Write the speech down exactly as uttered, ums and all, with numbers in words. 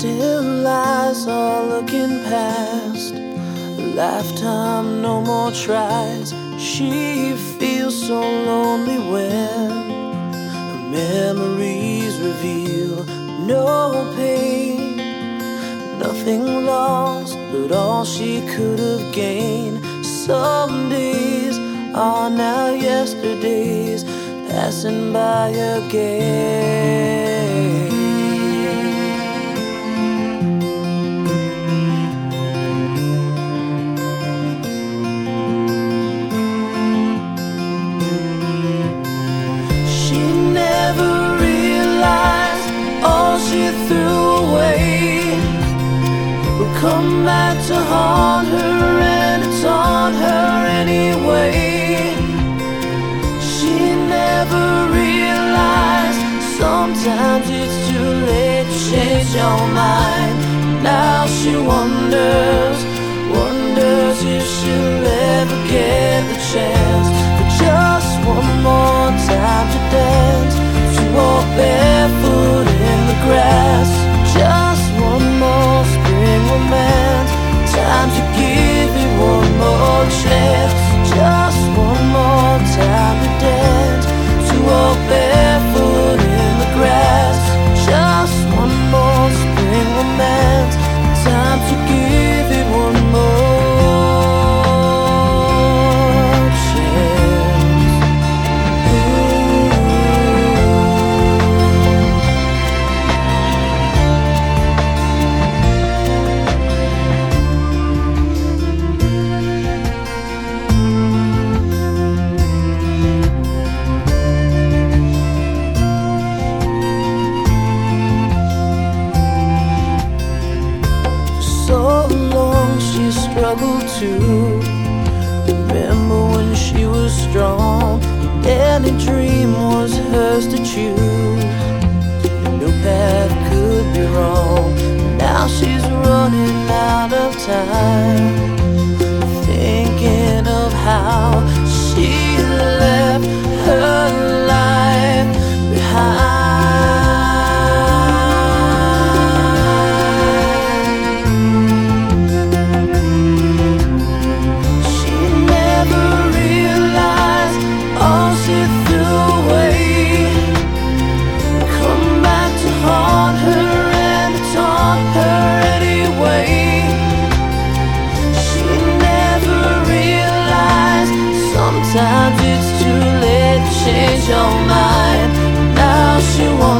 Still eyes are looking past a lifetime, no more tries. She feels so lonely when her memories reveal no pain, nothing lost, but all she could have gained. Some days are now yesterdays, passing by again. Come back to haunt her, and it's on her anyway. She never realized sometimes it's too late to change your mind. Now she wonders, wonders if she'll ever get the chance for just one more time to dance, to walk barefoot in the grass. Just one more spring romance, time to give it one more chance. Just one more time to dance, to walk barefoot in the grass. Just one more spring romance, time to give it one more chance. Struggled to remember when she was strong, and any dream was hers to choose, and no path could be wrong. Now she's running out of time, thinking of how she left her life behind. Sometimes it's too late to change your mind. Now she wants